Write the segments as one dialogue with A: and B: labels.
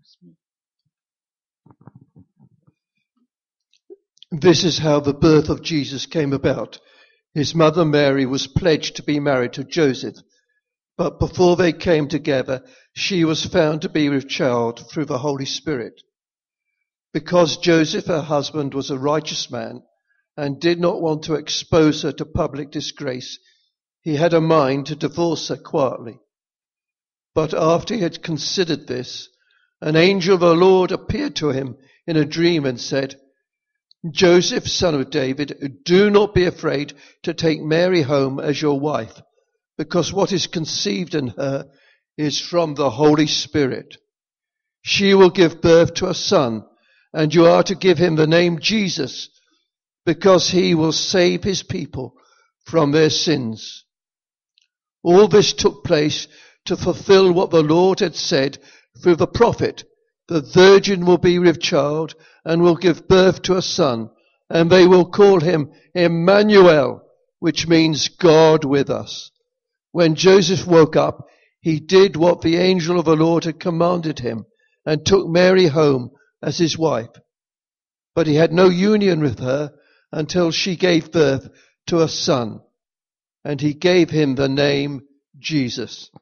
A: This is how the birth of Jesus came about. His mother Mary was pledged to be married to Joseph, but before they came together, she was found to be with child through the Holy Spirit. Because Joseph, her husband, was a righteous man and did not want to expose her to public disgrace, he had a mind to divorce her quietly. But after he had considered this, an angel of the Lord appeared to him in a dream and said, "Joseph, son of David, do not be afraid to take Mary home as your wife, because what is conceived in her is from the Holy Spirit. She will give birth to a son, and you are to give him the name Jesus, because he will save his people from their sins." All this took place to fulfill what the Lord had said through the prophet, "The virgin will be with child and will give birth to a son, and they will call him Emmanuel," which means God with us. When Joseph woke up, he did what the angel of the Lord had commanded him and took Mary home as his wife. But he had no union with her until she gave birth to a son, and he gave him the name Jesus.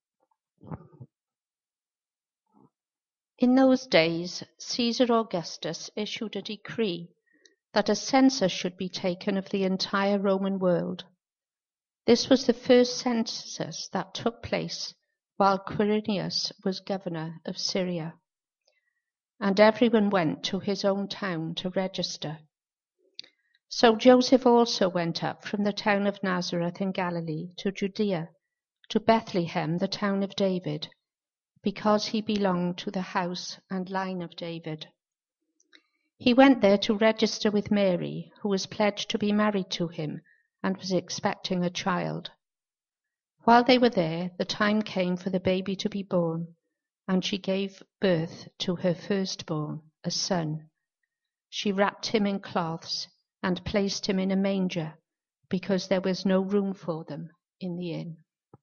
B: In those days, Caesar Augustus issued a decree that a census should be taken of the entire Roman world. This was the first census that took place while Quirinius was governor of Syria, and everyone went to his own town to register. So Joseph also went up from the town of Nazareth in Galilee to Judea, to Bethlehem, the town of David, because he belonged to the house and line of David. He went there to register with Mary, who was pledged to be married to him and was expecting a child. While they were there, the time came for the baby to be born, and she gave birth to her firstborn, a son. She wrapped him in cloths and placed him in a manger, because there was no room for them in the inn.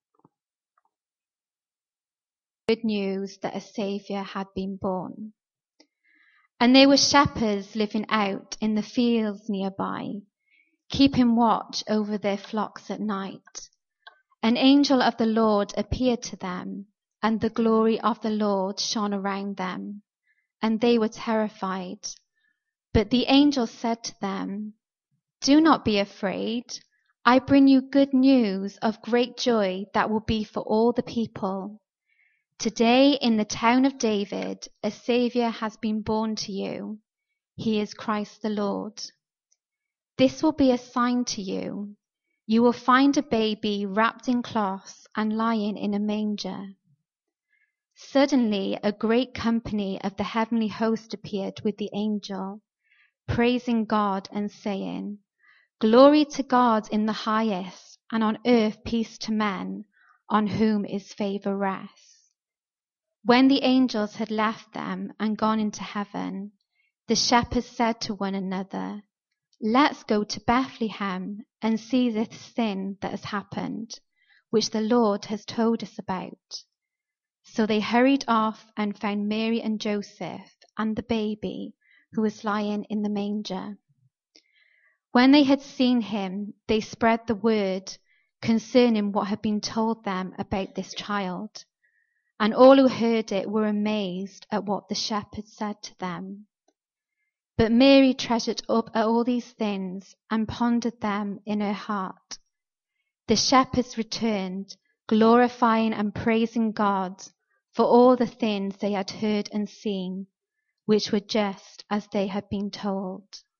C: Good news that a Saviour had been born. And they were shepherds living out in the fields nearby, keeping watch over their flocks at night. An angel of the Lord appeared to them, and the glory of the Lord shone around them, and they were terrified. But the angel said to them, "Do not be afraid. I bring you good news of great joy that will be for all the people. Today in the town of David, a Saviour has been born to you. He is Christ the Lord. This will be a sign to you. You will find a baby wrapped in cloths and lying in a manger." Suddenly a great company of the heavenly host appeared with the angel, praising God and saying, "Glory to God in the highest, and on earth peace to men, on whom his favour rests." When the angels had left them and gone into heaven, the shepherds said to one another, "Let's go to Bethlehem and see this thing that has happened, which the Lord has told us about." So they hurried off and found Mary and Joseph and the baby who was lying in the manger. When they had seen him, they spread the word concerning what had been told them about this child. And all who heard it were amazed at what the shepherds said to them. But Mary treasured up all these things and pondered them in her heart. The shepherds returned, glorifying and praising God for all the things they had heard and seen, which were just as they had been told.